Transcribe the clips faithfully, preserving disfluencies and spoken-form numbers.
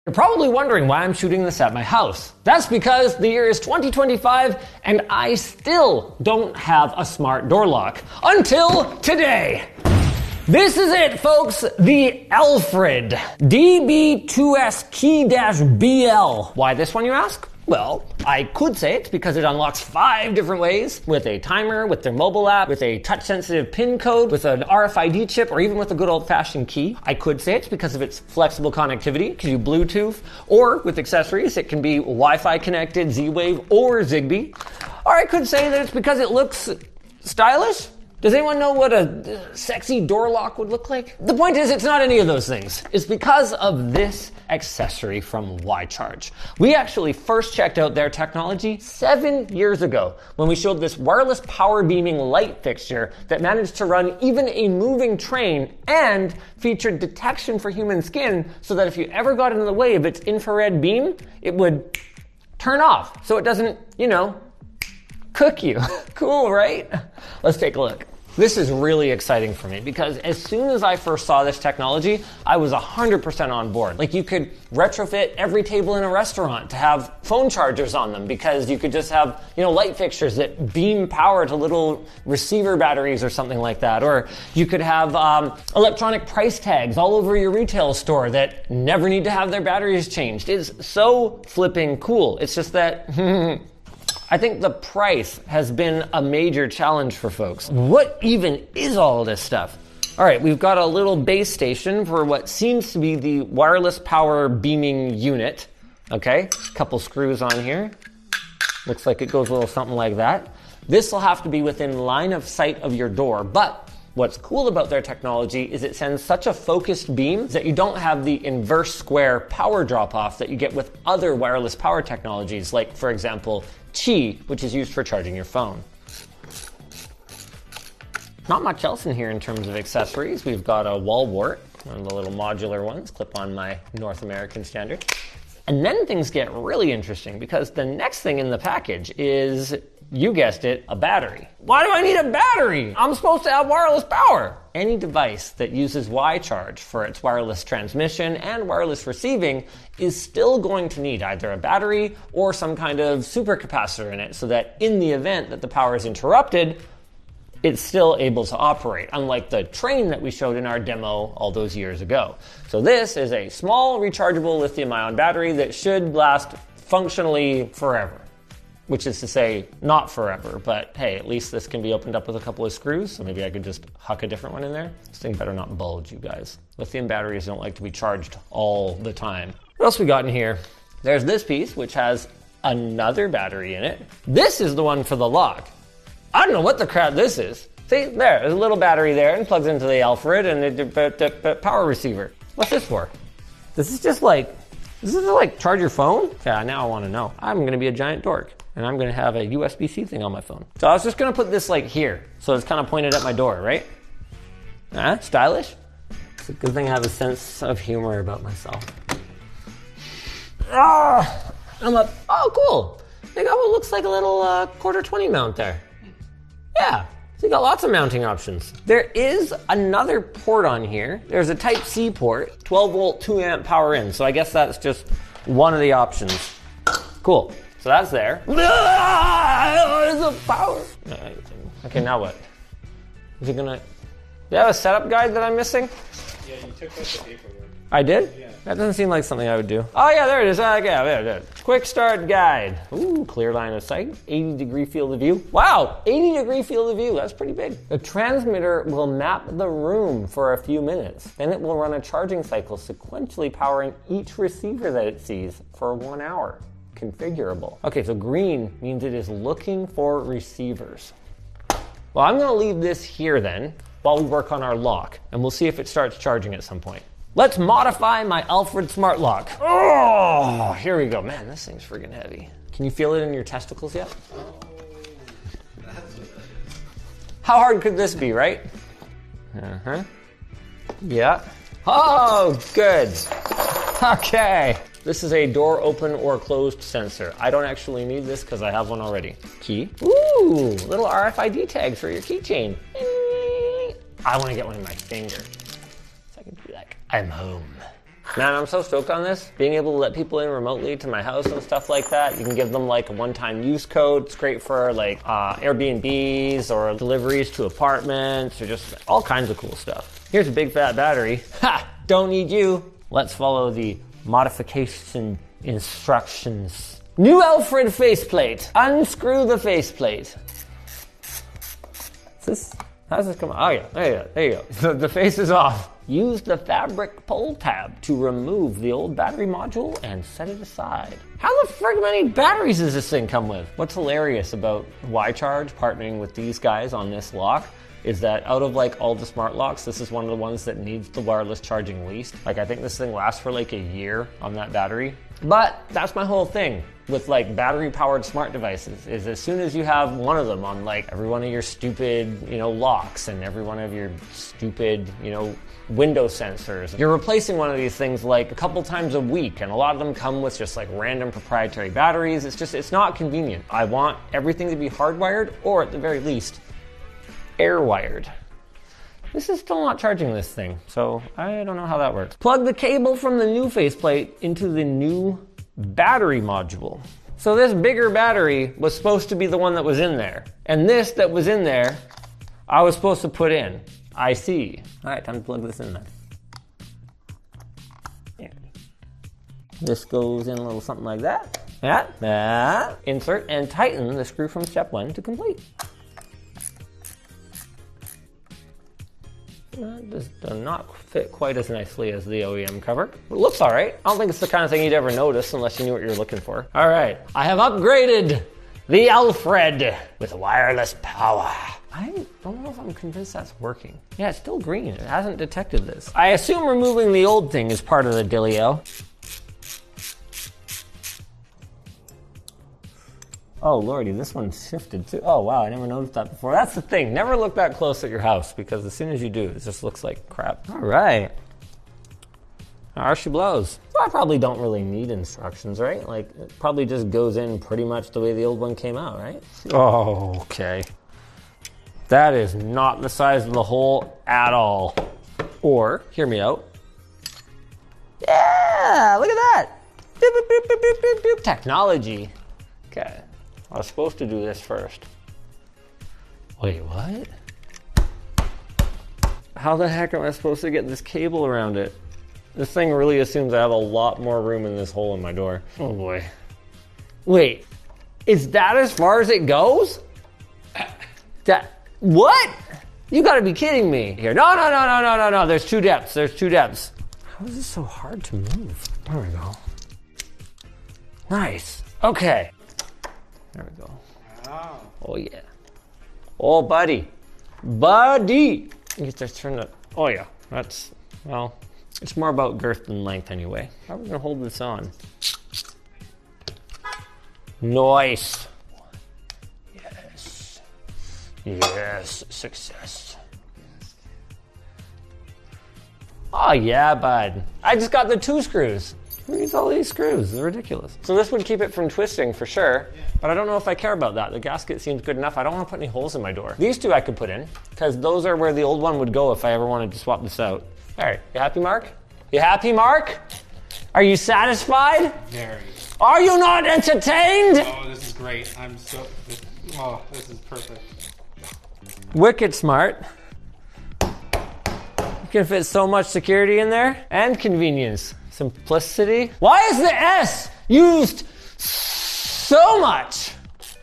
You're probably wondering why I'm shooting this at my house. That's because the year is twenty twenty-five and I still don't have a smart door lock. Until today. This is it, folks, the Alfred D B two S Key B L. Why this one, you ask? Well, I could say it's because it unlocks five different ways, with a timer, with their mobile app, with a touch-sensitive PIN code, with an R F I D chip, or even with a good old-fashioned key. I could say it's because of its flexible connectivity, it can do Bluetooth, or with accessories, it can be Wi-Fi connected, Z-Wave, or Zigbee. Or I could say that it's because it looks stylish. Does anyone know what a sexy door lock would look like? The point is, it's not any of those things. It's because of this accessory from Y-Charge. We actually first checked out their technology seven years ago when we showed this wireless power beaming light fixture that managed to run even a moving train and featured detection for human skin so that if you ever got in the way of its infrared beam, it would turn off so it doesn't, you know, cook you. Cool, right? Let's take a look. This is really exciting for me because as soon as I first saw this technology, I was one hundred percent on board. Like, you could retrofit every table in a restaurant to have phone chargers on them because you could just have, you know, light fixtures that beam power to little receiver batteries or something like that. Or you could have um, electronic price tags all over your retail store that never need to have their batteries changed. It's so flipping cool. It's just that I think the price has been a major challenge for folks. What even is all of this stuff? All right, we've got a little base station for what seems to be the wireless power beaming unit. Okay, a couple screws on here. Looks like it goes a little something like that. This will have to be within line of sight of your door, but what's cool about their technology is it sends such a focused beam that you don't have the inverse square power drop-off that you get with other wireless power technologies, like, for example, Qi, which is used for charging your phone. Not much else in here in terms of accessories. We've got a wall wart, one of the little modular ones, clip on my North American standard. And then things get really interesting because the next thing in the package is, you guessed it, a battery. Why do I need a battery? I'm supposed to have wireless power. Any device that uses Y-Charge for its wireless transmission and wireless receiving is still going to need either a battery or some kind of supercapacitor in it so that in the event that the power is interrupted, it's still able to operate, unlike the train that we showed in our demo all those years ago. So this is a small rechargeable lithium-ion battery that should last functionally forever. Which is to say, not forever, but hey, at least this can be opened up with a couple of screws, so maybe I could just huck a different one in there. This thing better not bulge, you guys. Lithium batteries don't like to be charged all the time. What else we got in here? There's this piece, which has another battery in it. This is the one for the lock. I don't know what the crap this is. See, there, there's a little battery there and plugs into the Alfred and the power receiver. What's this for? This is just like, this is like charge your phone? Yeah, now I want to know. I'm gonna be a giant dork. And I'm gonna have a U S B C thing on my phone. So I was just gonna put this like here, so it's kind of pointed at my door, right? Huh? Stylish? It's a good thing I have a sense of humor about myself. Ah, I'm up. Oh, cool. They got what looks like a little uh, quarter twenty mount there. Yeah, so you got lots of mounting options. There is another port on here. There's a Type C port, twelve volt, two amp power in. So I guess that's just one of the options. Cool. So that's there. There's a power. Okay, now what? Is it gonna... Do you have a setup guide that I'm missing? Yeah, you took out the paperwork. I did? Yeah. That doesn't seem like something I would do. Oh yeah, there it is. Uh, yeah, there it is. Quick start guide. Ooh, clear line of sight. eighty degree field of view. Wow, eighty degree field of view. That's pretty big. The transmitter will map the room for a few minutes. Then it will run a charging cycle sequentially powering each receiver that it sees for one hour. Configurable. Okay, so green means it is looking for receivers. Well, I'm gonna leave this here then while we work on our lock, and we'll see if it starts charging at some point. Let's modify my Alfred smart lock. Oh, here we go. Man, this thing's friggin' heavy. Can you feel it in your testicles yet? Oh, that's what that is. How hard could this be, right? Uh-huh. Yeah. Oh, good. Okay. This is a door open or closed sensor. I don't actually need this because I have one already. Key. Ooh, little R F I D tag for your keychain. I want to get one in my finger. So I can be like, I'm home. Man, I'm so stoked on this. Being able to let people in remotely to my house and stuff like that. You can give them like a one-time use code. It's great for like uh, Airbnbs or deliveries to apartments or just all kinds of cool stuff. Here's a big fat battery. Ha! Don't need you. Let's follow the modification instructions. New Alfred faceplate. Unscrew the faceplate. Is this? How's this come? Oh yeah, there you go. There you go. The, the face is off. Use the fabric pull tab to remove the old battery module and set it aside. How the frick many batteries does this thing come with? What's hilarious about Y-Charge partnering with these guys on this lock is that out of like all the smart locks, this is one of the ones that needs the wireless charging least. Like I think this thing lasts for like a year on that battery. But that's my whole thing with like battery powered smart devices is as soon as you have one of them on like every one of your stupid, you know, locks and every one of your stupid, you know, window sensors, you're replacing one of these things like a couple times a week, and a lot of them come with just like random proprietary batteries. It's just, it's not convenient. I want everything to be hardwired or at the very least air wired. This is still not charging this thing, so I don't know how that works. Plug the cable from the new faceplate into the new battery module. So this bigger battery was supposed to be the one that was in there. And this that was in there, I was supposed to put in. I see. All right, time to plug this in then. Yeah. This goes in a little something like that. Yeah, that. Insert and tighten the screw from step one to complete. That just does not fit quite as nicely as the O E M cover. It looks all right. I don't think it's the kind of thing you'd ever notice unless you knew what you were looking for. All right, I have upgraded the Alfred with wireless power. I don't know if I'm convinced that's working. Yeah, it's still green. It hasn't detected this. I assume removing the old thing is part of the dealio. Oh, lordy, this one's shifted too. Oh, wow, I never noticed that before. That's the thing. Never look that close at your house because as soon as you do, it just looks like crap. All right. How she blows. So I probably don't really need instructions, right? Like, it probably just goes in pretty much the way the old one came out, right? Oh, okay. That is not the size of the hole at all. Or, hear me out. Yeah, look at that. Boop, boop, boop, boop, boop, boop, boop. Technology. Okay. I was supposed to do this first. Wait, what? How the heck am I supposed to get this cable around it? This thing really assumes I have a lot more room in this hole in my door. Oh boy. Wait, is that as far as it goes? That, what? You gotta be kidding me. Here, no, no, no, no, no, no, no, there's two depths, there's two depths. How is this so hard to move? There we go. Nice, okay. There we go. Wow. Oh yeah. Oh buddy. Buddy! You get to turn the, oh yeah, that's, well, it's more about girth than length anyway. How are we gonna hold this on? Nice. Yes. Yes, success. Oh yeah, bud. I just got the two screws. Who needs all these screws? It's ridiculous. So this would keep it from twisting for sure, but I don't know if I care about that. The gasket seems good enough. I don't want to put any holes in my door. These two I could put in, because those are where the old one would go if I ever wanted to swap this out. All right, you happy, Mark? You happy, Mark? Are you satisfied? Very. Are you not entertained? Oh, this is great. I'm so, this, oh, this is perfect. Wicked smart. You can fit so much security in there and convenience. Simplicity. Why is the S used so much?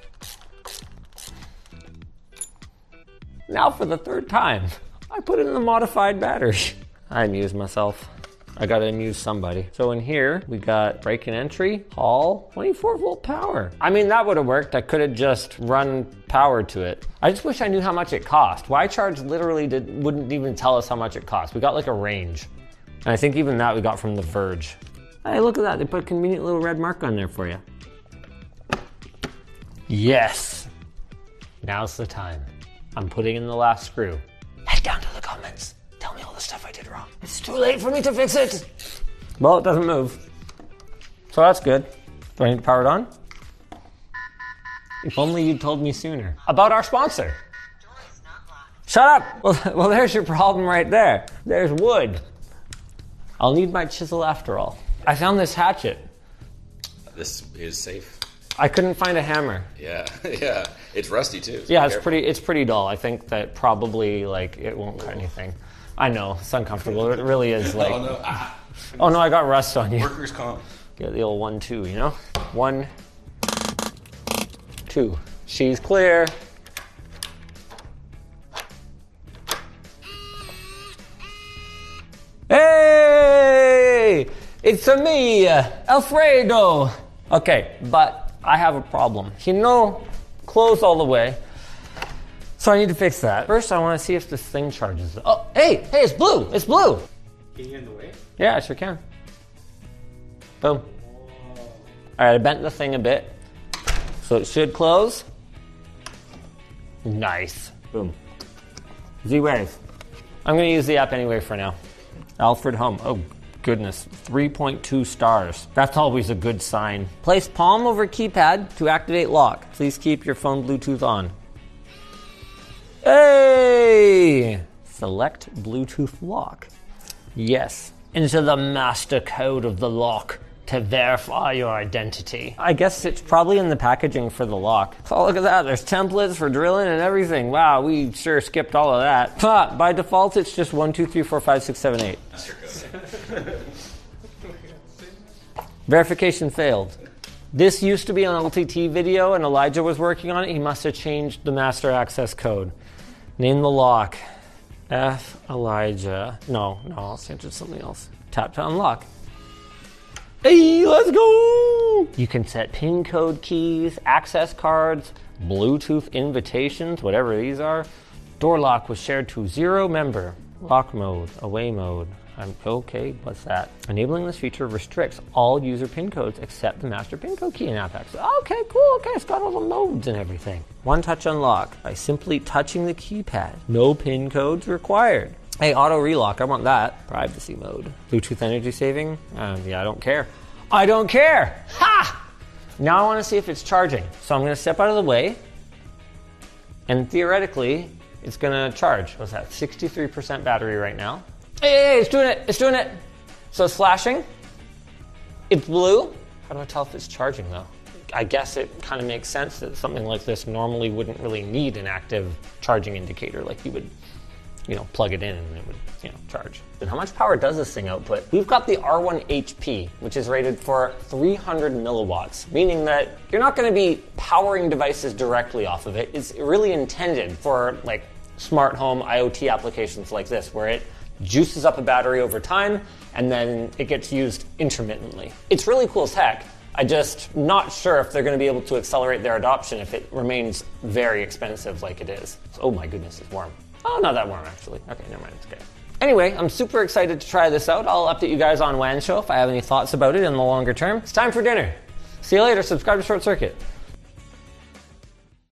Now for the third time, I put in the modified battery. I amused myself. I gotta amuse somebody. So in here, we got break and entry, hall, twenty-four volt power. I mean, that would have worked. I could have just run power to it. I just wish I knew how much it cost. Y-Charge literally did, wouldn't even tell us how much it cost. We got like a range. And I think even that we got from The Verge. Hey, look at that. They put a convenient little red mark on there for you. Yes. Now's the time. I'm putting in the last screw. Head down to the comments. Tell me all the stuff I did wrong. It's too late for me to fix it. Well, it doesn't move. So that's good. Do I need to power it on? If only you'd told me sooner. About our sponsor. Shut up. Well, well, there's your problem right there. There's wood. I'll need my chisel after all. I found this hatchet. This is safe. I couldn't find a hammer. Yeah, yeah. It's rusty too. So yeah, it's careful. pretty. It's pretty dull. I think that probably like it won't cut anything. I know it's uncomfortable. It really is like. Oh no! Ah. Oh no! I got rust on you. Workers' comp. Get the old one two. You know, one, two. She's clear. Hey, it's a me, Alfredo. Okay, but I have a problem. You know, closed all the way. So I need to fix that. First, I want to see if this thing charges. Oh, hey, hey, it's blue. It's blue. Can you in the way? Yeah, I sure can. Boom. All right, I bent the thing a bit. So it should close. Nice. Boom. Z-Wave. I'm going to use the app anyway for now. Alfred Home. Oh, goodness. three point two stars. That's always a good sign. Place palm over keypad to activate lock. Please keep your phone Bluetooth on. Hey! Select Bluetooth lock. Yes. Enter the master code of the lock to verify your identity. I guess it's probably in the packaging for the lock. Oh, look at that. There's templates for drilling and everything. Wow, we sure skipped all of that. Ha, by default, it's just one, two, three, four, five, six, seven, eight. Verification failed. This used to be an L T T video, and Elijah was working on it. He must have changed the master access code. Name the lock. F Elijah. No, no, I'll change it to something else. Tap to unlock. Hey, let's go! You can set PIN code keys, access cards, Bluetooth invitations, whatever these are. Door lock was shared to zero member. Lock mode, away mode. I'm okay, what's that? Enabling this feature restricts all user PIN codes except the master PIN code key in app access. Okay, cool, okay, it's got all the modes and everything. One touch unlock by simply touching the keypad. No PIN codes required. Hey, auto relock, I want that. Privacy mode. Bluetooth energy saving? Um, yeah, I don't care. I don't care! Ha! Now I want to see if it's charging. So I'm going to step out of the way. And theoretically, it's going to charge. What's that? sixty-three percent battery right now. Hey, hey, hey, it's doing it. It's doing it. So it's flashing. It's blue. How do I tell if it's charging, though? I guess it kind of makes sense that something like this normally wouldn't really need an active charging indicator, like you would, you know, plug it in and it would, you know, charge. And how much power does this thing output? We've got the R one H P, which is rated for three hundred milliwatts, meaning that you're not going to be powering devices directly off of it. It's really intended for like smart home IoT applications like this, where it juices up a battery over time and then it gets used intermittently. It's really cool tech. I'm just not sure if they're going to be able to accelerate their adoption if it remains very expensive like it is. Oh my goodness, it's warm. Oh, not that warm, actually. Okay, never mind, it's okay. Anyway, I'm super excited to try this out. I'll update you guys on WAN Show if I have any thoughts about it in the longer term. It's time for dinner. See you later. Subscribe to Short Circuit.